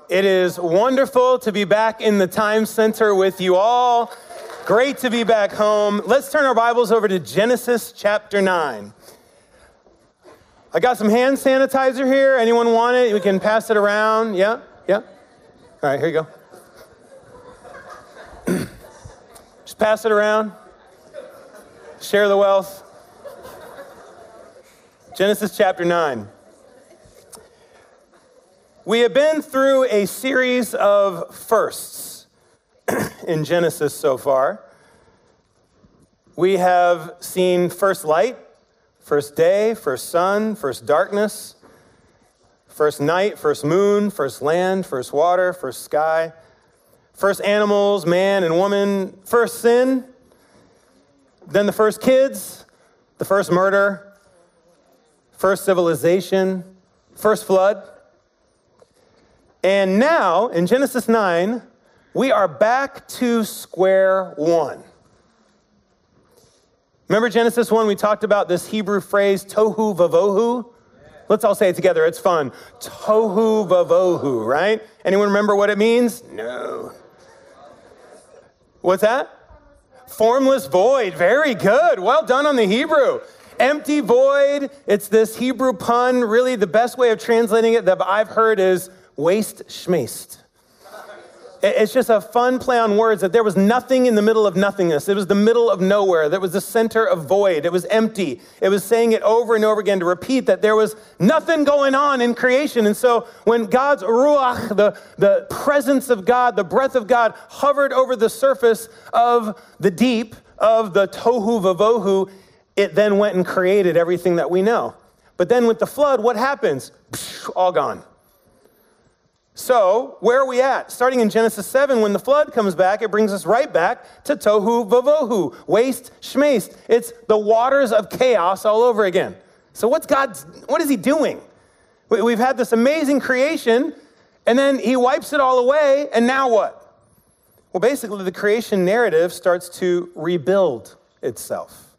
It is wonderful to be back in the Time Center with you all. Great to be back home. Let's turn our Bibles over to Genesis chapter 9. I got some hand sanitizer here. Anyone want it? We can pass it around. Yeah? All right, here you go. Just pass it around. Share the wealth. Genesis chapter 9. We have been through a series of firsts in Genesis so far. We have seen first light, first day, first sun, first darkness, first night, first moon, first land, first water, first sky, first animals, man and woman, first sin, then the first kids, the first murder, first civilization, first flood. And now, in Genesis 9, we are back to square one. Remember Genesis 1, we talked about this Hebrew phrase, tohu vavohu? Let's all say it together, it's fun. Tohu vavohu, right? Anyone remember what it means? No. What's that? Formless void, very good. Well done on the Hebrew. Empty void, it's this Hebrew pun. Really, the best way of translating it that I've heard is waste schmaced. It's just a fun play on words that there was nothing in the middle of nothingness. It was the middle of nowhere. That was the center of void. It was empty. It was saying it over and over again to repeat that there was nothing going on in creation. And so when God's ruach, the presence of God, the breath of God hovered over the surface of the deep, of the tohu vavohu, it then went and created everything that we know. But then with the flood, what happens? All gone. So, where are we at? Starting in Genesis 7, when the flood comes back, it brings us right back to tohu vavohu, waste schmaced. It's the waters of chaos all over again. So what is he doing? We've had this amazing creation, and then he wipes it all away, and now what? Well, basically, the creation narrative starts to rebuild itself.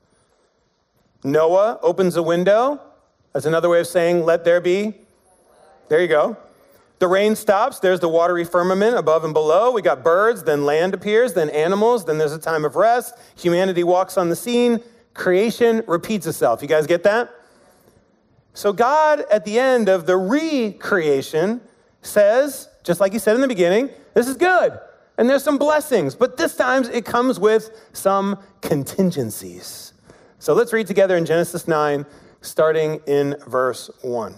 Noah opens a window. That's another way of saying, let there be. There you go. The rain stops, there's the watery firmament above and below. We got birds, then land appears, then animals, then there's a time of rest. Humanity walks on the scene. Creation repeats itself. You guys get that? So God, at the end of the recreation, says, just like he said in the beginning, this is good. And there's some blessings, but this time it comes with some contingencies. So let's read together in Genesis 9, starting in verse 1.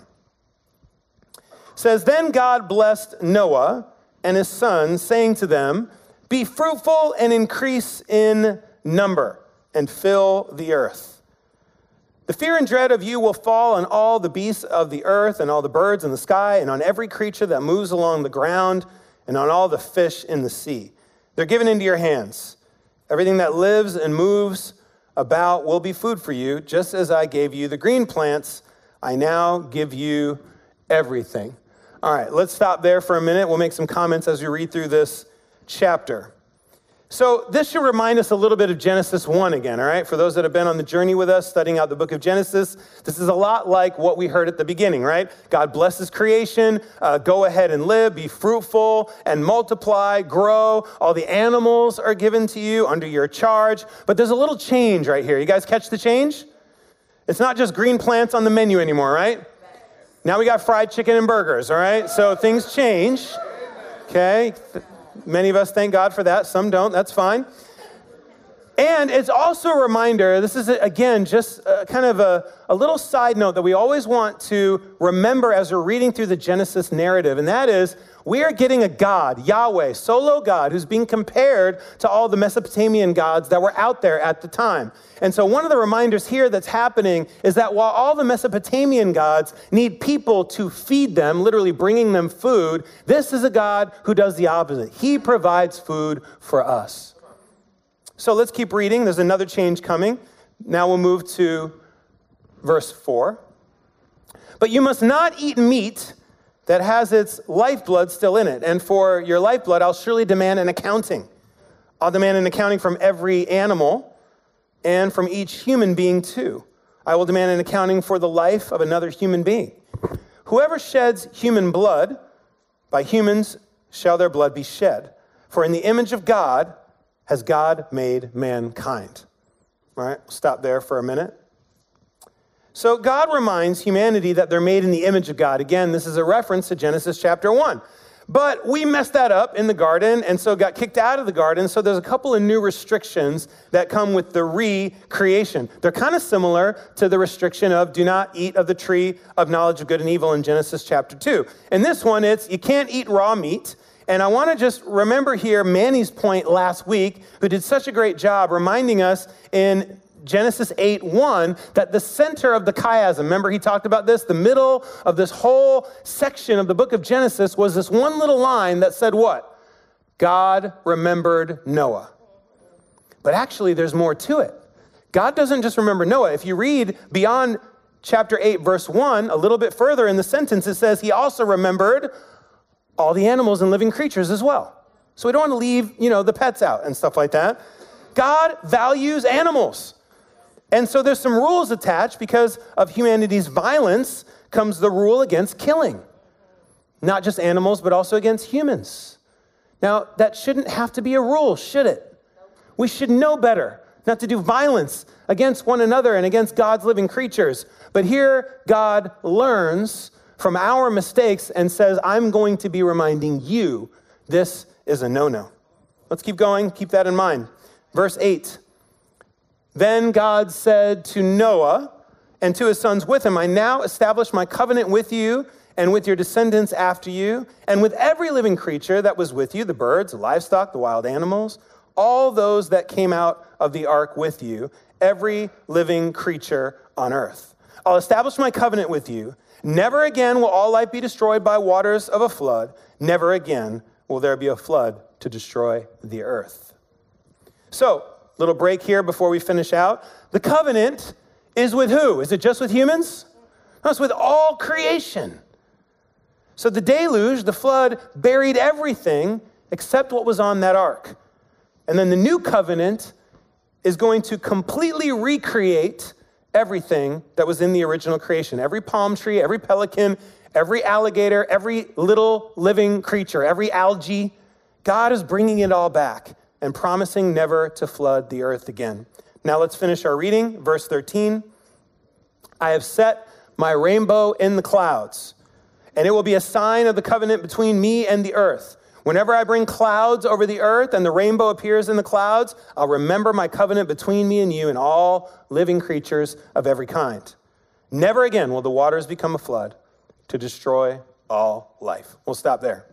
It says, then God blessed Noah and his sons, saying to them, be fruitful and increase in number and fill the earth. The fear and dread of you will fall on all the beasts of the earth and all the birds in the sky and on every creature that moves along the ground and on all the fish in the sea. They're given into your hands. Everything that lives and moves about will be food for you. Just as I gave you the green plants, I now give you everything. All right, let's stop there for a minute. We'll make some comments as we read through this chapter. So this should remind us a little bit of Genesis 1 again, all right? For those that have been on the journey with us, studying out the book of Genesis, this is a lot like what we heard at the beginning, right? God blesses creation, go ahead and live, be fruitful and multiply, grow. All the animals are given to you under your charge. But there's a little change right here. You guys catch the change? It's not just green plants on the menu anymore, right? Now we got fried chicken and burgers, all right? So things change, okay? Many of us thank God for that. Some don't. That's fine. And it's also a reminder, this is, again, just kind of a little side note that we always want to remember as we're reading through the Genesis narrative, and that is we are getting a God, Yahweh, solo God, who's being compared to all the Mesopotamian gods that were out there at the time. And so one of the reminders here that's happening is that while all the Mesopotamian gods need people to feed them, literally bringing them food, this is a God who does the opposite. He provides food for us. So let's keep reading. There's another change coming. Now we'll move to verse 4. But you must not eat meat that has its lifeblood still in it. And for your lifeblood, I'll surely demand an accounting. I'll demand an accounting from every animal and from each human being too. I will demand an accounting for the life of another human being. Whoever sheds human blood, by humans shall their blood be shed. For in the image of God has God made mankind. All right, stop there for a minute. So God reminds humanity that they're made in the image of God. Again, this is a reference to Genesis chapter 1. But we messed that up in the garden and so got kicked out of the garden. So there's a couple of new restrictions that come with the recreation. They're kind of similar to the restriction of do not eat of the tree of knowledge of good and evil in Genesis chapter 2. In this one, it's you can't eat raw meat. And I want to just remember here Manny's point last week, who did such a great job reminding us in Genesis 8:1, that the center of the chiasm, remember he talked about this, the middle of this whole section of the book of Genesis was this one little line that said what? God remembered Noah. But actually there's more to it. God doesn't just remember Noah. If you read beyond chapter 8, verse 1, a little bit further in the sentence, it says he also remembered all the animals and living creatures as well. So we don't want to leave, the pets out and stuff like that. God values animals. And so there's some rules attached because of humanity's violence comes the rule against killing. Not just animals, but also against humans. Now, that shouldn't have to be a rule, should it? We should know better not to do violence against one another and against God's living creatures. But here, God learns from our mistakes and says, I'm going to be reminding you this is a no-no. Let's keep going. Keep that in mind. Verse 8. Then God said to Noah and to his sons with him, I now establish my covenant with you and with your descendants after you, and with every living creature that was with you, the birds, the livestock, the wild animals, all those that came out of the ark with you, every living creature on earth. I'll establish my covenant with you. Never again will all life be destroyed by waters of a flood. Never again will there be a flood to destroy the earth. So, little break here before we finish out. The covenant is with who? Is it just with humans? No, it's with all creation. So the deluge, the flood, buried everything except what was on that ark. And then the new covenant is going to completely recreate everything that was in the original creation. Every palm tree, every pelican, every alligator, every little living creature, every algae. God is bringing it all back and promising never to flood the earth again. Now let's finish our reading. Verse 13. I have set my rainbow in the clouds, and it will be a sign of the covenant between me and the earth. Whenever I bring clouds over the earth and the rainbow appears in the clouds, I'll remember my covenant between me and you and all living creatures of every kind. Never again will the waters become a flood to destroy all life. We'll stop there.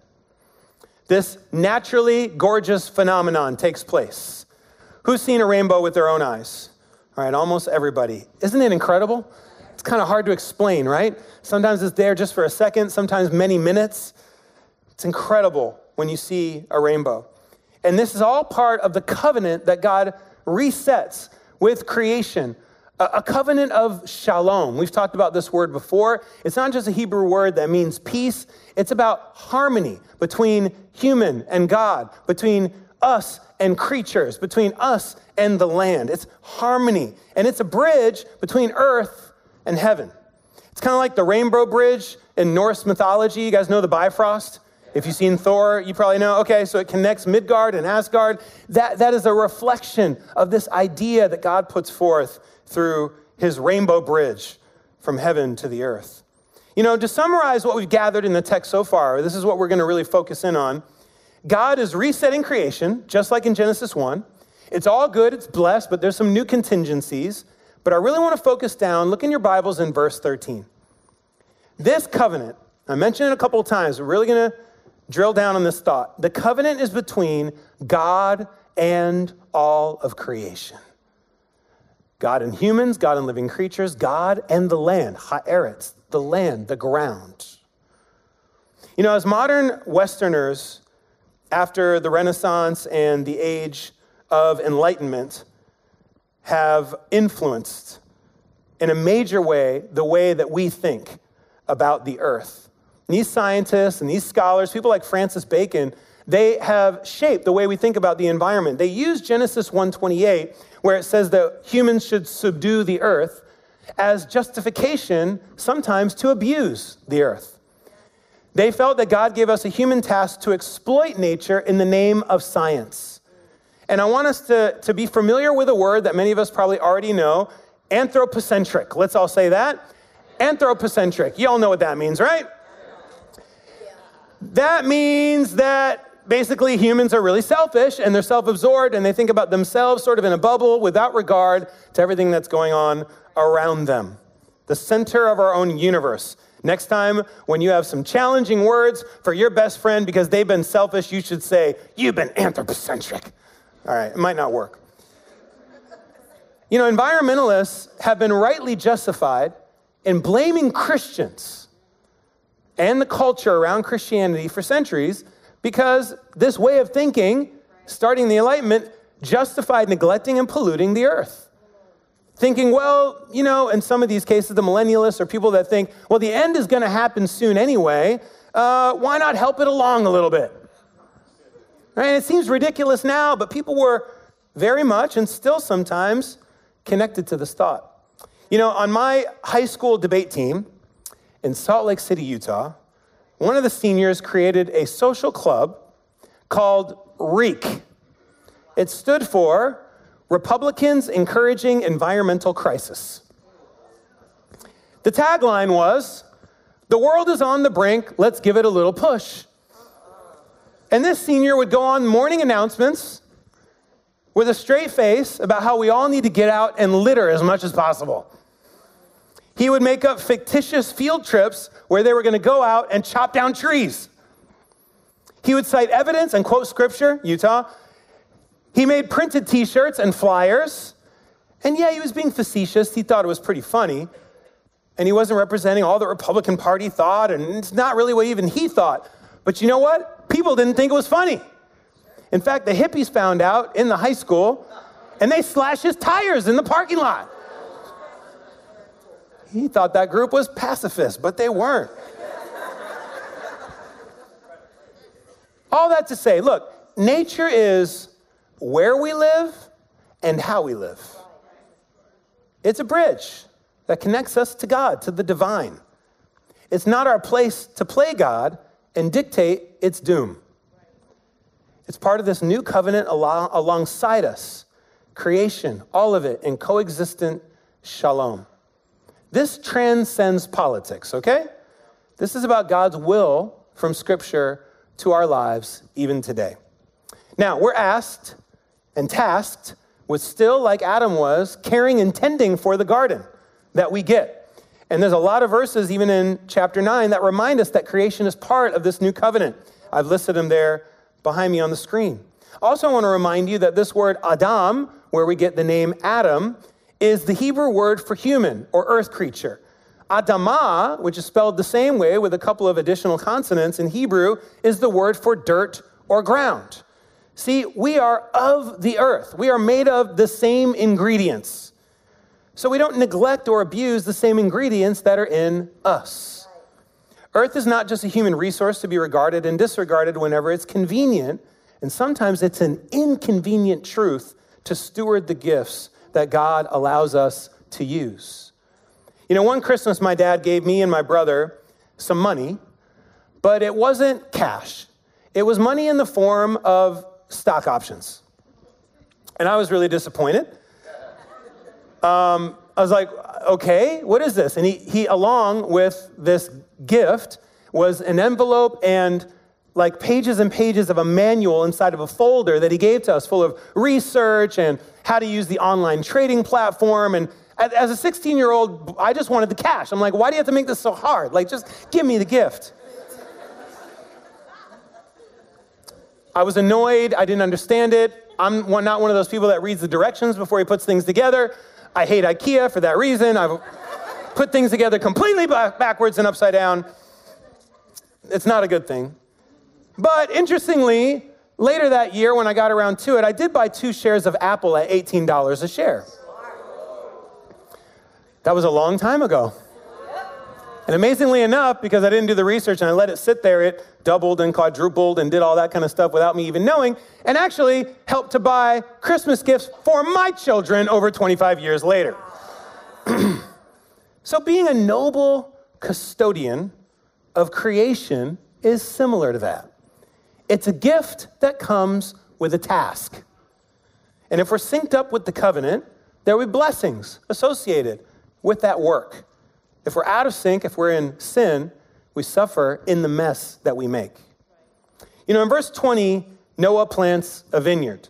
This naturally gorgeous phenomenon takes place. Who's seen a rainbow with their own eyes? All right, almost everybody. Isn't it incredible? It's kind of hard to explain, right? Sometimes it's there just for a second, sometimes many minutes. It's incredible when you see a rainbow. And this is all part of the covenant that God resets with creation. A covenant of shalom. We've talked about this word before. It's not just a Hebrew word that means peace. It's about harmony between human and God, between us and creatures, between us and the land. It's harmony. And it's a bridge between earth and heaven. It's kind of like the rainbow bridge in Norse mythology. You guys know the Bifrost? If you've seen Thor, you probably know. Okay, so it connects Midgard and Asgard. That is a reflection of this idea that God puts forth through his rainbow bridge from heaven to the earth. To summarize what we've gathered in the text so far, this is what we're going to really focus in on. God is resetting creation, just like in Genesis 1. It's all good, it's blessed, but there's some new contingencies. But I really want to focus down, look in your Bibles in verse 13. This covenant, I mentioned it a couple of times, we're really going to drill down on this thought. The covenant is between God and all of creation. God and humans, God and living creatures, God and the land, ha'eretz, the land, the ground. As modern Westerners, after the Renaissance and the age of enlightenment, have influenced in a major way the way that we think about the earth. And these scientists and these scholars, people like Francis Bacon, they have shaped the way we think about the environment. They use Genesis 1:28, where it says that humans should subdue the earth, as justification sometimes to abuse the earth. They felt that God gave us a human task to exploit nature in the name of science. And I want us to be familiar with a word that many of us probably already know, anthropocentric. Let's all say that. Anthropocentric. You all know what that means, right? That means that basically humans are really selfish and they're self-absorbed and they think about themselves sort of in a bubble without regard to everything that's going on around them. The center of our own universe. Next time when you have some challenging words for your best friend because they've been selfish, you should say, "You've been anthropocentric." All right, it might not work. You know, environmentalists have been rightly justified in blaming Christians and the culture around Christianity for centuries because this way of thinking, starting the Enlightenment, justified neglecting and polluting the earth. Thinking, well, you know, in some of these cases, the millennialists are people that think, well, the end is going to happen soon anyway. Why not help it along a little bit? Right? It seems ridiculous now, but people were very much and still sometimes connected to this thought. You know, on my high school debate team in Salt Lake City, Utah, one of the seniors created a social club called REEK. It stood for Republicans Encouraging Environmental Crisis. The tagline was, "The world is on the brink, let's give it a little push." And this senior would go on morning announcements with a straight face about how we all need to get out and litter as much as possible. He would make up fictitious field trips where they were going to go out and chop down trees. He would cite evidence and quote scripture, Utah. He made printed t-shirts and flyers. And yeah, he was being facetious. He thought it was pretty funny. And he wasn't representing all the Republican Party thought, and it's not really what even he thought. But you know what? People didn't think it was funny. In fact, the hippies found out in the high school, and they slashed his tires in the parking lot. He thought that group was pacifist, but they weren't. All that to say, look, nature is where we live and how we live. It's a bridge that connects us to God, to the divine. It's not our place to play God and dictate its doom. It's part of this new covenant alongside us. Creation, all of it in coexistent shalom. This transcends politics, okay? This is about God's will from Scripture to our lives even today. Now, we're asked and tasked with still, like Adam was, caring and tending for the garden that we get. And there's a lot of verses, even in chapter 9, that remind us that creation is part of this new covenant. I've listed them there behind me on the screen. Also, I want to remind you that this word Adam, where we get the name Adam, is the Hebrew word for human or earth creature. Adamah, which is spelled the same way with a couple of additional consonants in Hebrew, is the word for dirt or ground. See, we are of the earth. We are made of the same ingredients. So we don't neglect or abuse the same ingredients that are in us. Earth is not just a human resource to be regarded and disregarded whenever it's convenient, and sometimes it's an inconvenient truth to steward the gifts that God allows us to use. You know, one Christmas my dad gave me and my brother some money, but it wasn't cash. It was money in the form of stock options. And I was really disappointed. I was like, okay, what is this? And he along with this gift was an envelope and like pages and pages of a manual inside of a folder that he gave to us full of research and how to use the online trading platform. And as a 16-year-old, I just wanted the cash. I'm like, why do you have to make this so hard? Like, just give me the gift. I was annoyed. I didn't understand it. I'm not one of those people that reads the directions before he puts things together. I hate IKEA for that reason. I've put things together completely backwards and upside down. It's not a good thing. But interestingly, later that year when I got around to it, I did buy 2 shares of Apple at $18 a share. That was a long time ago. And amazingly enough, because I didn't do the research and I let it sit there, it doubled and quadrupled and did all that kind of stuff without me even knowing, and actually helped to buy Christmas gifts for my children over 25 years later. So being a noble custodian of creation is similar to that. It's a gift that comes with a task. And if we're synced up with the covenant, there will be blessings associated with that work. If we're out of sync, if we're in sin, we suffer in the mess that we make. You know, in verse 20, Noah plants a vineyard.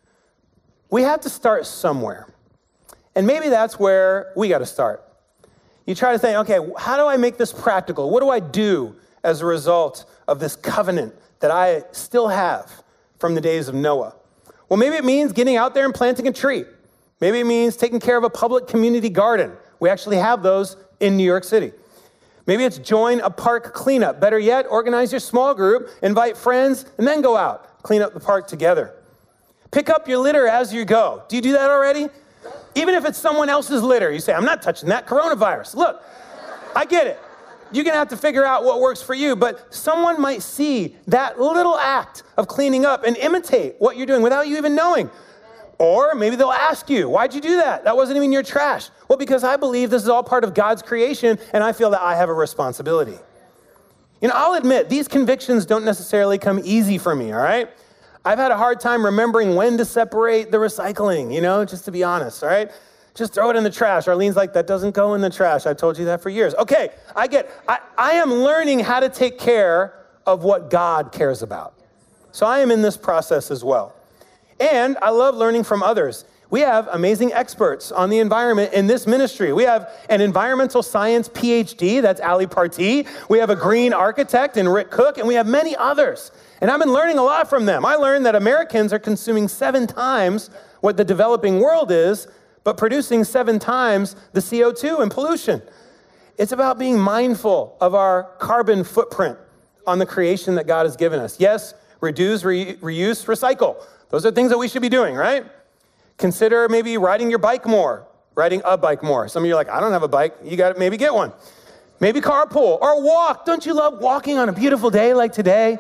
We have to start somewhere. And maybe that's where we got to start. You try to think, okay, how do I make this practical? What do I do as a result of this covenant that I still have from the days of Noah? Well, maybe it means getting out there and planting a tree. Maybe it means taking care of a public community garden. We actually have those in New York City. Maybe it's join a park cleanup. Better yet, organize your small group, invite friends, and then go out, clean up the park together. Pick up your litter as you go. Do you do that already? Even if it's someone else's litter, you say, I'm not touching that, coronavirus. Look, I get it. You're going to have to figure out what works for you, but someone might see that little act of cleaning up and imitate what you're doing without you even knowing. Or maybe they'll ask you, why'd you do that? That wasn't even your trash. Well, because I believe this is all part of God's creation, and I feel that I have a responsibility. You know, I'll admit, these convictions don't necessarily come easy for me, all right? I've had a hard time remembering when to separate the recycling, you know, just to be honest, all right? Just throw it in the trash. Arlene's like, that doesn't go in the trash. I've told you that for years. Okay, I am learning how to take care of what God cares about. So I am in this process as well. And I love learning from others. We have amazing experts on the environment in this ministry. We have an environmental science PhD, that's Ali Partee. We have a green architect in Rick Cook, and we have many others. And I've been learning a lot from them. I learned that Americans are consuming 7 times what the developing world is, but producing 7 times the CO2 and pollution. It's about being mindful of our carbon footprint on the creation that God has given us. Yes, reduce, reuse, recycle. Those are things that we should be doing, right? Consider maybe riding your bike more, riding a bike more. Some of you are like, I don't have a bike. You got to maybe get one. Maybe carpool or walk. Don't you love walking on a beautiful day like today?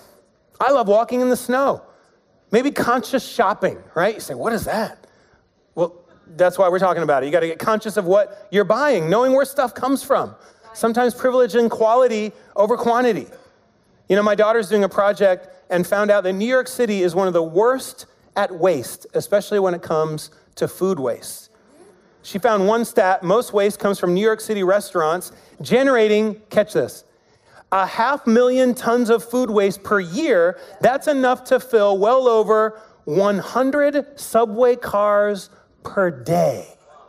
I love walking in the snow. Maybe conscious shopping, right? You say, what is that? Well, that's why we're talking about it. You got to get conscious of what you're buying, knowing where stuff comes from. Sometimes privileging quality over quantity. You know, my daughter's doing a project and found out that New York City is one of the worst at waste, especially when it comes to food waste. She found one stat: most waste comes from New York City restaurants, generating, catch this, 500,000 tons of food waste per year. That's enough to fill well over 100 subway cars per day.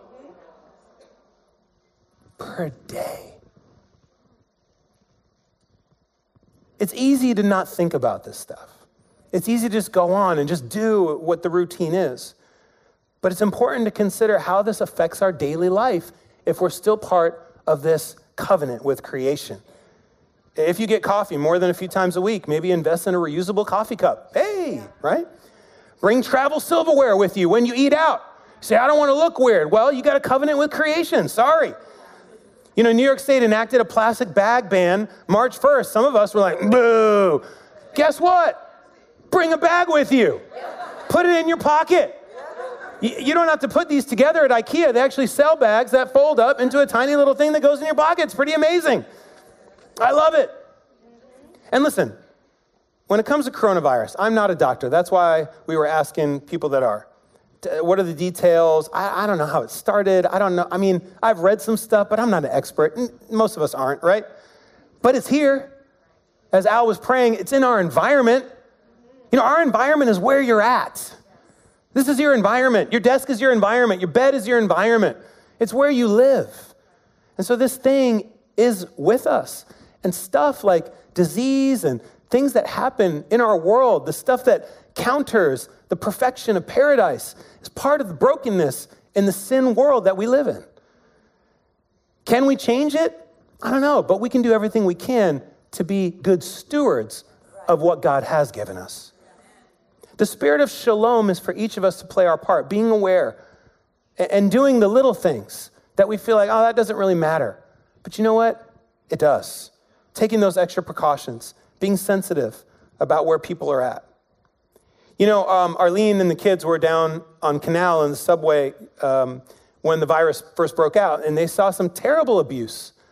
Per day. It's easy to not think about this stuff. It's easy to just go on and just do what the routine is. But it's important to consider how this affects our daily life if we're still part of this covenant with creation. If you get coffee more than a few times a week, maybe invest in a reusable coffee cup. Hey, right? Bring travel silverware with you when you eat out. Say, I don't want to look weird. Well, you got a covenant with creation. Sorry. You know, New York State enacted a plastic bag ban March 1st. Some of us were like, boo. Guess what? Bring a bag with you. Put it in your pocket. You don't have to put these together at IKEA. They actually sell bags that fold up into a tiny little thing that goes in your pocket. It's pretty amazing. I love it. And listen, when it comes to coronavirus, I'm not a doctor. That's why we were asking people that are. What are the details? I don't know how it started. I don't know. I mean, I've read some stuff, but I'm not an expert. Most of us aren't, right? But it's here. As Al was praying, it's in our environment. You know, our environment is where you're at. This is your environment. Your desk is your environment. Your bed is your environment. It's where you live. And so this thing is with us. And stuff like disease and things that happen in our world, the stuff that counters the perfection of paradise, is part of the brokenness in the sin world that we live in. Can we change it? I don't know, but we can do everything we can to be good stewards of what God has given us. The spirit of shalom is for each of us to play our part, being aware and doing the little things that we feel like, oh, that doesn't really matter. But you know what? It does. Taking those extra precautions, being sensitive about where people are at. You know, Arlene and the kids were down on Canal in the subway when the virus first broke out, and they saw some terrible abuse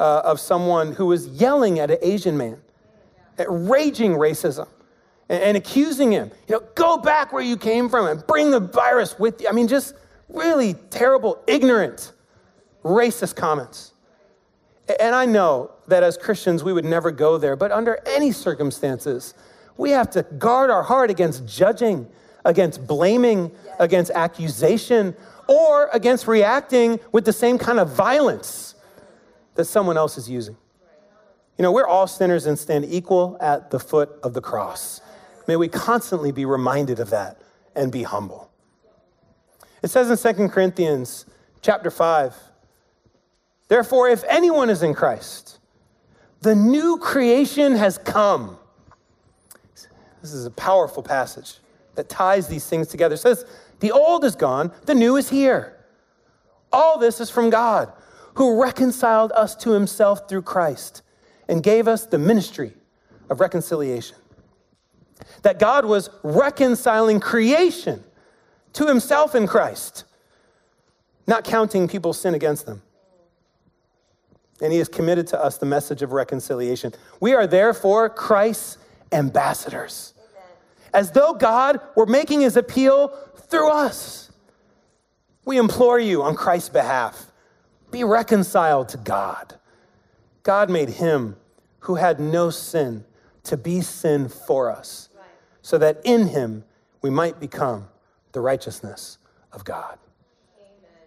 of someone who was yelling at an Asian man, at raging racism, and accusing him, go back where you came from and bring the virus with you. I mean, just really terrible, ignorant, racist comments. And I know that as Christians, we would never go there, but under any circumstances, we have to guard our heart against judging, against blaming, against accusation, or against reacting with the same kind of violence that someone else is using. We're all sinners and stand equal at the foot of the cross. May we constantly be reminded of that and be humble. It says in 2 Corinthians chapter 5, therefore, if anyone is in Christ, the new creation has come. This is a powerful passage that ties these things together. It says, the old is gone, the new is here. All this is from God, who reconciled us to himself through Christ and gave us the ministry of reconciliation. That God was reconciling creation to himself in Christ, not counting people's sin against them. And he has committed to us the message of reconciliation. We are therefore Christ's ambassadors, as though God were making his appeal through us. We implore you on Christ's behalf, be reconciled to God. God made him who had no sin to be sin for us, so that in him we might become the righteousness of God. Amen.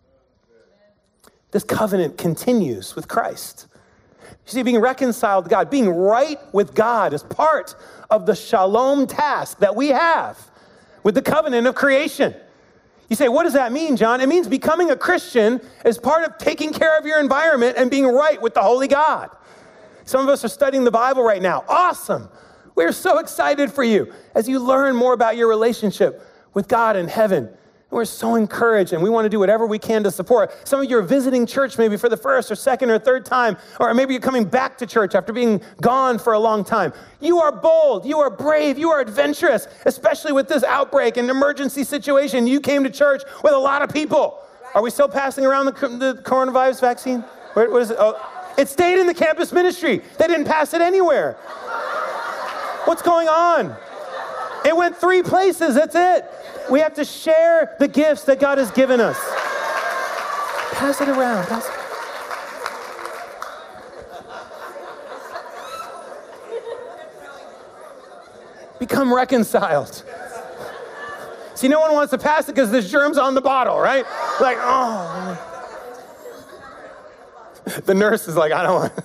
This covenant continues with Christ. You see, being reconciled to God, being right with God is part of the shalom task that we have with the covenant of creation. You say, what does that mean, John? It means becoming a Christian is part of taking care of your environment and being right with the holy God. Some of us are studying the Bible right now. Awesome. We're so excited for you as you learn more about your relationship with God in heaven. And we're so encouraged, and we want to do whatever we can to support. Some of you are visiting church maybe for the first or second or third time, or maybe you're coming back to church after being gone for a long time. You are bold, you are brave, you are adventurous, especially with this outbreak and emergency situation. You came to church with a lot of people. Are we still passing around the coronavirus vaccine? What is it? Oh, it stayed in the campus ministry. They didn't pass it anywhere. What's going on? It went 3 places, that's it. We have to share the gifts that God has given us. Pass it around. Become reconciled. See, no one wants to pass it because there's germs on the bottle, right? Like, oh. The nurse is like, I don't want.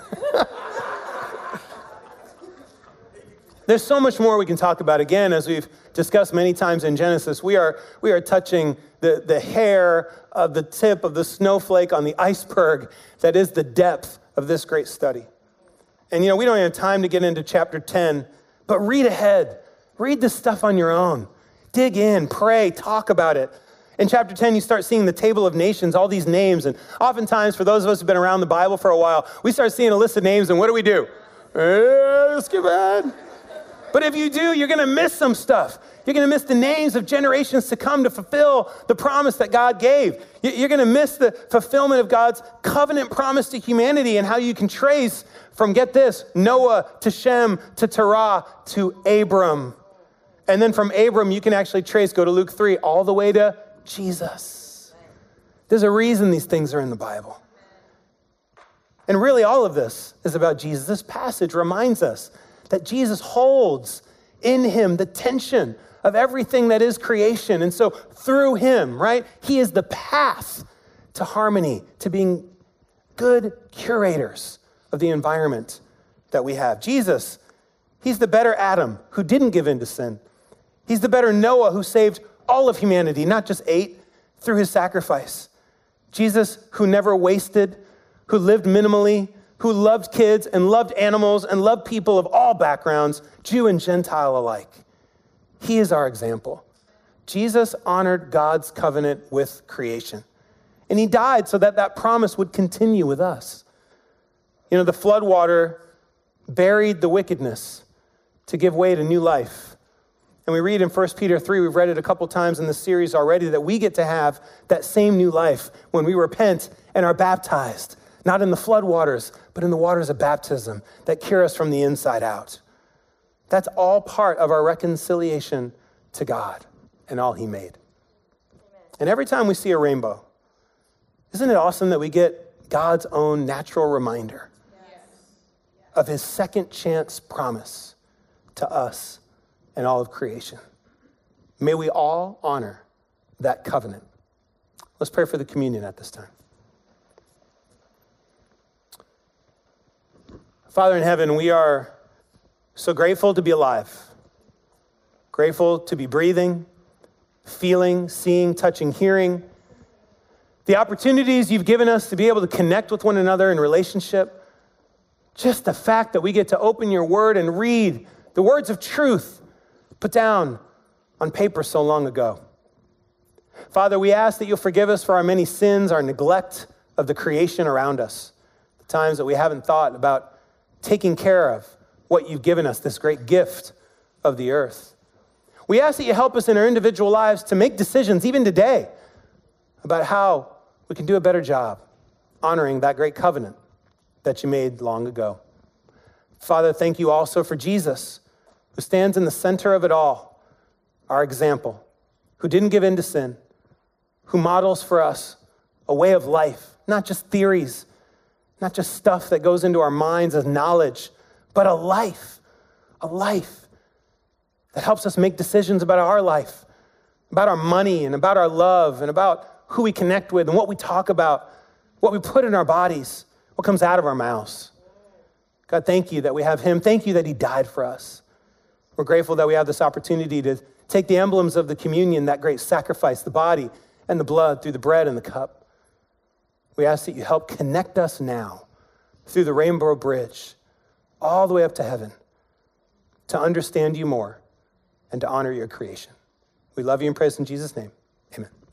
There's so much more we can talk about. Again, as we've discussed many times in Genesis, we are touching the hair of the tip of the snowflake on the iceberg that is the depth of this great study. And we don't have time to get into chapter 10, but read ahead. Read this stuff on your own. Dig in, pray, talk about it. In chapter 10, you start seeing the table of nations, all these names. And oftentimes, for those of us who've been around the Bible for a while, we start seeing a list of names, and what do? Skip ahead. But if you do, you're going to miss some stuff. You're going to miss the names of generations to come to fulfill the promise that God gave. You're going to miss the fulfillment of God's covenant promise to humanity and how you can trace from, get this, Noah to Shem to Terah to Abram. And then from Abram, you can actually trace, go to Luke 3, all the way to Jesus. There's a reason these things are in the Bible. And really all of this is about Jesus. This passage reminds us that Jesus holds in him the tension of everything that is creation. And so through him, right, he is the path to harmony, to being good curators of the environment that we have. Jesus, he's the better Adam who didn't give in to sin. He's the better Noah who saved all of humanity, not just 8, through his sacrifice. Jesus, who never wasted, who lived minimally, who loved kids and loved animals and loved people of all backgrounds, Jew and Gentile alike. He is our example. Jesus honored God's covenant with creation. And he died so that that promise would continue with us. The floodwater buried the wickedness to give way to new life. And we read in 1 Peter 3, we've read it a couple times in this series already, that we get to have that same new life when we repent and are baptized. not in the flood waters, but in the waters of baptism that cure us from the inside out. That's all part of our reconciliation to God and all he made. And every time we see a rainbow, isn't it awesome that we get God's own natural reminder of his second chance promise to us and all of creation? May we all honor that covenant. Let's pray for the communion at this time. Father in heaven, we are so grateful to be alive, grateful to be breathing, feeling, seeing, touching, hearing. The opportunities you've given us to be able to connect with one another in relationship. Just the fact that we get to open your word and read the words of truth put down on paper so long ago. Father, we ask that you'll forgive us for our many sins, our neglect of the creation around us, the times that we haven't thought about taking care of what you've given us, this great gift of the earth. We ask that you help us in our individual lives to make decisions, even today, about how we can do a better job honoring that great covenant that you made long ago. Father, thank you also for Jesus, who stands in the center of it all, our example, who didn't give in to sin, who models for us a way of life, not just theories, not just stuff that goes into our minds as knowledge, but a life that helps us make decisions about our life, about our money and about our love and about who we connect with and what we talk about, what we put in our bodies, what comes out of our mouths. God, thank you that we have him. Thank you that he died for us. We're grateful that we have this opportunity to take the emblems of the communion, that great sacrifice, the body and the blood through the bread and the cup. We ask that you help connect us now through the rainbow bridge all the way up to heaven to understand you more and to honor your creation. We love you and praise in Jesus' name. Amen.